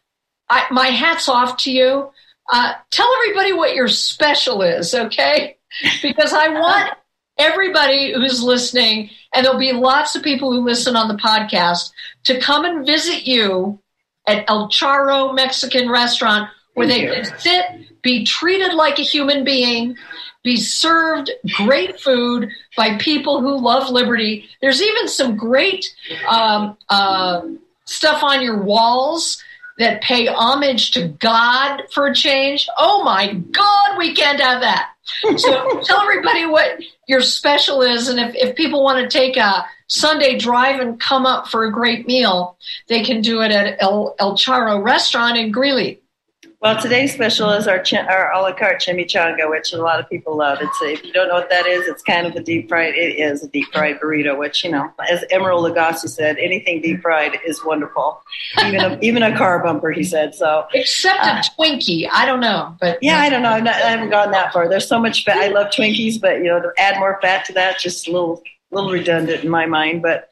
I, my hat's off to you. Uh, tell everybody what your special is, okay? Because I want everybody who's listening, and there'll be lots of people who listen on the podcast, to come and visit you at El Charro Mexican Restaurant, where Thank they you. can sit, be treated like a human being, be served great food by people who love liberty. There's even some great um, uh, stuff on your walls that pay homage to God for a change. Oh, my God, we can't have that. So tell everybody what your special is, and if, if people want to take a Sunday drive and come up for a great meal, they can do it at El, El Charro Restaurant in Greeley. Well, today's special is our chi- our a la carte chimichanga, which a lot of people love. It's a, if you don't know what that is, it's kind of a deep fried. It is a deep fried burrito, which, you know, as Emeril Lagasse said, anything deep fried is wonderful. Even a, even a car bumper, he said. So Except uh, a Twinkie, I don't know, but yeah, I don't know. I'm not, I haven't gone that far. There's so much fat. I love Twinkies, but you know, to add more fat to that, just a little little redundant in my mind. But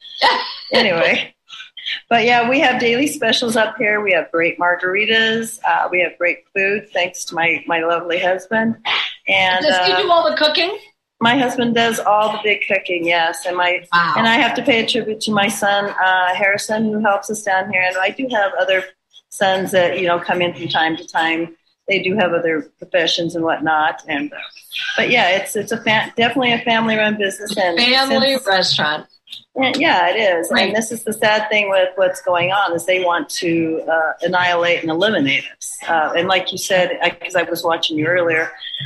anyway. But yeah, we have daily specials up here. We have great margaritas. Uh, we have great food, thanks to my, my lovely husband. And does he uh, do all the cooking? my husband does all the big cooking, yes. And my Wow. and I have to pay a tribute to my son uh, Harrison, who helps us down here. And I do have other sons that you know come in from time to time. They do have other professions and whatnot. And uh, but yeah, it's it's a fa- definitely a family run business and Family since, restaurant. And yeah, it is. Right. And this is the sad thing with what's going on is they want to uh, annihilate and eliminate us. Uh, and like you said, because I, I was watching you earlier,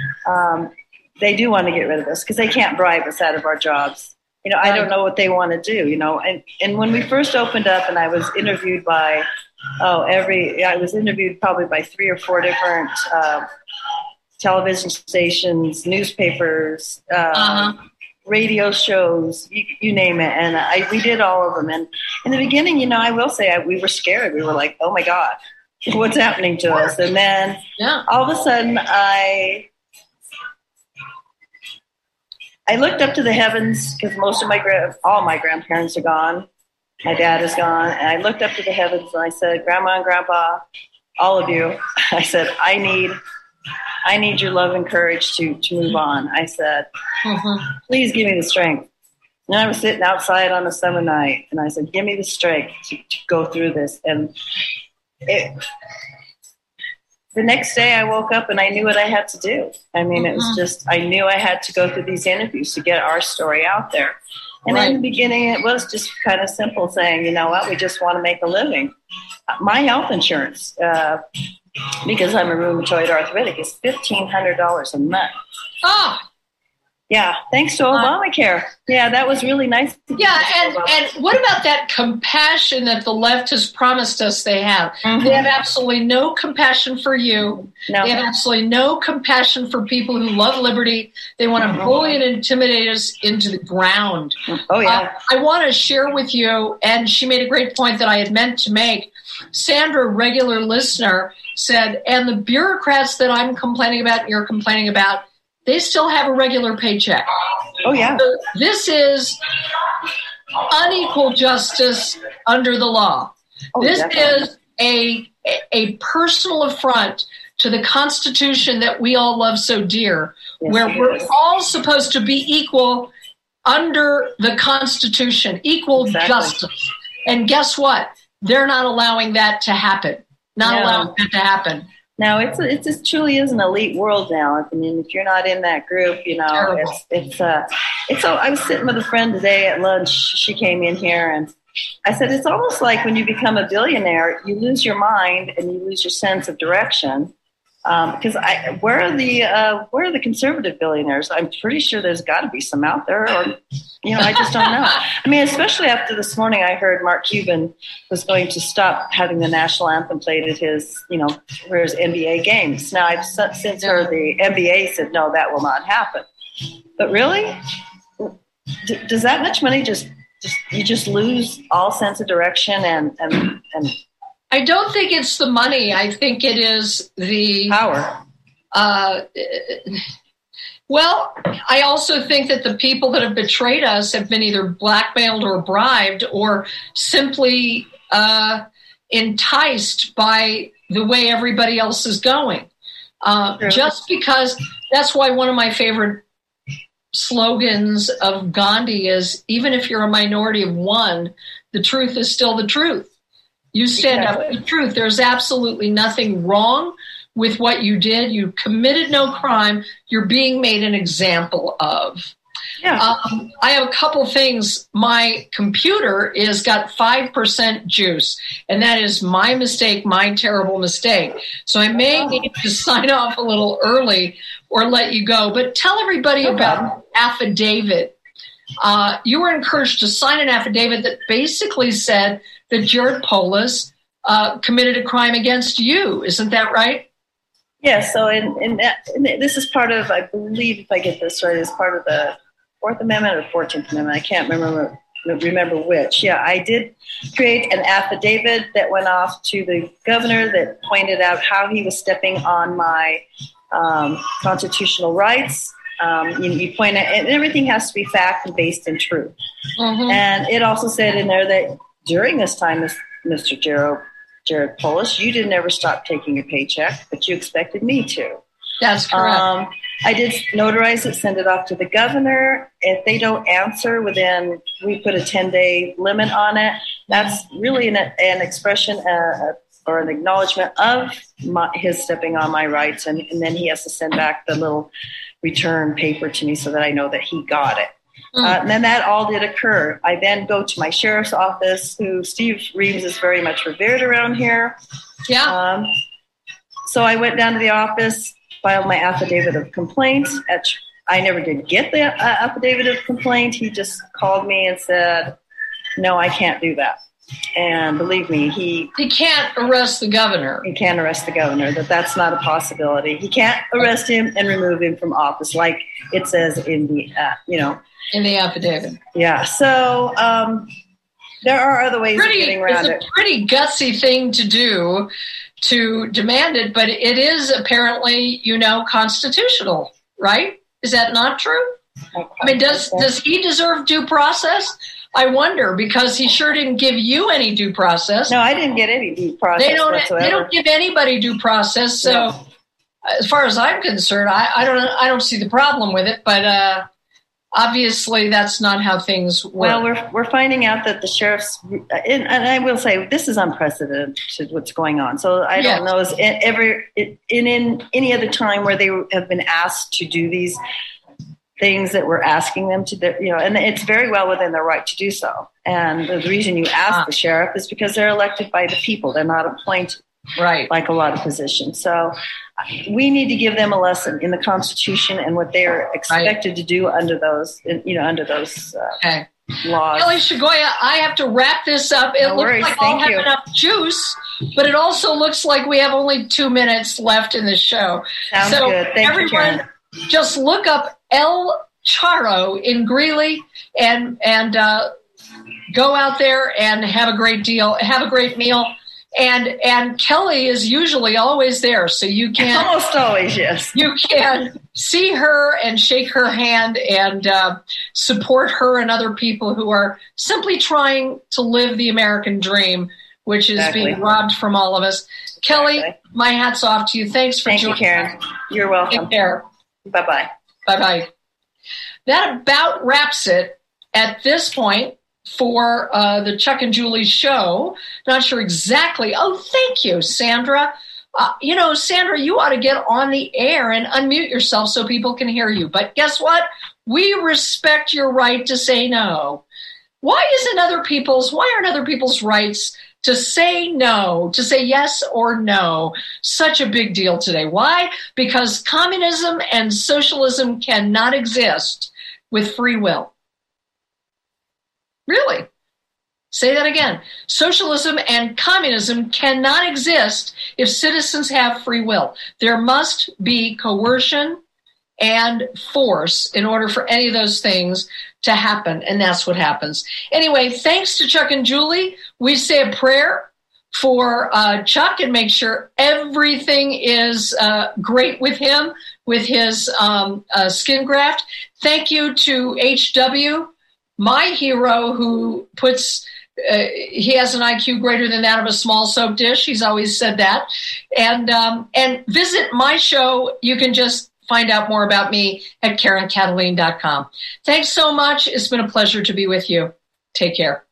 um, they do want to get rid of us because they can't bribe us out of our jobs. You know, I don't know what they want to do, you know. And, and when we first opened up and I was interviewed by, oh, every, I was interviewed probably by three or four different uh, television stations, newspapers, uh, Uh-huh. radio shows, you, you name it. And I, we did all of them. And in the beginning, you know, I will say I, we were scared. We were like, oh my God, what's happening to us? And then Yeah. all of a sudden I, I looked up to the heavens because most of my, gra- all my grandparents are gone. My dad is gone. And I looked up to the heavens and I said, Grandma and Grandpa, all of you, I said, I need I need your love and courage to, to move on. I said, Mm-hmm. please give me the strength. And I was sitting outside on a summer night, and I said, give me the strength to, to go through this. And it, the next day I woke up and I knew what I had to do. I mean, mm-hmm. it was just, I knew I had to go through these interviews to get our story out there. And right. in the beginning, it was just kind of simple saying, you know what, we just want to make a living. My health insurance, uh, because I'm a rheumatoid arthritic, is fifteen hundred dollars a month. Oh, yeah, thanks to Obamacare. Yeah, that was really nice. Yeah, and, and what about that compassion that the left has promised us they have? Mm-hmm. They have absolutely no compassion for you. No. They have absolutely no compassion for people who love liberty. They want to mm-hmm. bully and intimidate us into the ground. Oh, yeah. Uh, I want to share with you, and she made a great point that I had meant to make. Sandra, regular listener, said, and the bureaucrats that I'm complaining about and you're complaining about, they still have a regular paycheck. Oh, yeah. So this is unequal justice under the law. Oh, this definitely. is a, a personal affront to the Constitution that we all love so dear, yes, where we're all supposed to be equal under the Constitution, equal exactly. justice. And guess what? They're not allowing that to happen. Not no. allowing that to happen. No, it's a, it just truly is an elite world now. I mean, if you're not in that group, you know, Terrible. it's it's uh, it's. So I was sitting with a friend today at lunch. She came in here, and I said, it's almost like when you become a billionaire, you lose your mind and you lose your sense of direction. Um, because I, where are the uh, where are the conservative billionaires? I'm pretty sure there's got to be some out there, or you know, I just don't know. I mean, especially after this morning, I heard Mark Cuban was going to stop having the national anthem played at his, you know, for his N B A games. Now, I've since heard the N B A said no, that will not happen. But really, D- does that much money just, just you just lose all sense of direction and and and. I don't think it's the money. I think it is the power. Uh, Well, I also think that the people that have betrayed us have been either blackmailed or bribed or simply uh, enticed by the way everybody else is going. Uh, just because that's why one of my favorite slogans of Gandhi is, even if you're a minority of one, the truth is still the truth. You stand exactly. up for the truth. There's absolutely nothing wrong with what you did. You committed no crime. You're being made an example of. Yeah. Um, I have a couple things. My computer is got five percent juice, and that is my mistake, my terrible mistake. So I may oh. need to sign off a little early or let you go. But tell everybody okay. about affidavit. Uh, you were encouraged to sign an affidavit that basically said that Jared Polis uh, committed a crime against you. Isn't that right? Yeah, so in, in that, in, this is part of, I believe, if I get this right, is part of the Fourth Amendment or Fourteenth Amendment. I can't remember remember which. Yeah, I did create an affidavit that went off to the governor that pointed out how he was stepping on my um, constitutional rights. Um, you, you point out, and everything has to be fact and based in truth. Mm-hmm. And it also said in there that during this time, Mister Jared, Jared Polis, you didn't ever stop taking a paycheck, but you expected me to. That's correct. Um, I did notarize it, send it off to the governor. If they don't answer within, we put a ten-day limit on it. That's really an, an expression uh, or an acknowledgement of my, his stepping on my rights, and, and then he has to send back the little return paper to me so that I know that he got it. Mm. Uh, and then that all did occur. I then go to my sheriff's office, who Steve Reeves is very much revered around here. Yeah. Um, so I went down to the office, filed my affidavit of complaint. At, I never did get the uh, affidavit of complaint. He just called me and said, no, I can't do that. And believe me, he... He can't arrest the governor. He can't arrest the governor, that that's not a possibility. He can't arrest him and remove him from office like it says in the, uh, you know... In the affidavit. Yeah, so um, there are other ways pretty, of getting around it. It's a pretty gutsy thing to do, to demand it, but it is apparently, you know, constitutional, right? Is that not true? I mean, does does he deserve due process? I wonder, because he sure didn't give you any due process. No, I didn't get any due process They don't. whatsoever. They don't give anybody due process. So, no. As far as I'm concerned, I, I don't. I don't see the problem with it. But uh, obviously, that's not how things work. Well, we're we're finding out that the sheriff's, and, and I will say this is unprecedented what's going on. So I yes. don't know is ever in in any other time where they have been asked to do these things that we're asking them to, you know, and it's very well within their right to do so. And the reason you ask ah. the sheriff is because they're elected by the people. They're not appointed, right? Like a lot of positions. So we need to give them a lesson in the Constitution and what they're expected right. to do under those, you know, under those uh, okay. laws. Kelly Chagoya, I have to wrap this up. It no looks worries. like Thank I'll have you. enough juice, but it also looks like we have only two minutes left in the show. Sounds so good. Thank everyone, you, Karen. Just look up El Charro in Greeley and and uh, go out there and have a great deal, have a great meal. And and Kelly is usually always there, so you can almost always yes. You can see her and shake her hand and uh, support her and other people who are simply trying to live the American dream, which is exactly. being robbed from all of us. Kelly, exactly. my hat's off to you. Thanks for Thank joining you, Karen. us. You're welcome. Take care. Bye-bye. Bye-bye. That about wraps it at this point for uh, the Chuck and Julie show. Not sure exactly. Oh, thank you, Sandra. Uh, you know, Sandra, you ought to get on the air and unmute yourself so people can hear you. But guess what? We respect your right to say no. Why isn't other people's, why aren't other people's rights to say no, to say yes or no, such a big deal today? Why? Because communism and socialism cannot exist with free will. Really? Say that again. Socialism and communism cannot exist if citizens have free will. There must be coercion and force in order for any of those things to happen, and that's what happens. Anyway, thanks to Chuck and Julie. We say a prayer for uh, Chuck and make sure everything is uh, great with him with his um, uh, skin graft. Thank you to H W, my hero, who puts, uh, he has an I Q greater than that of a small soap dish. He's always said that. And, um, and visit my show. You can just find out more about me at Karen Kataline dot com. Thanks so much. It's been a pleasure to be with you. Take care.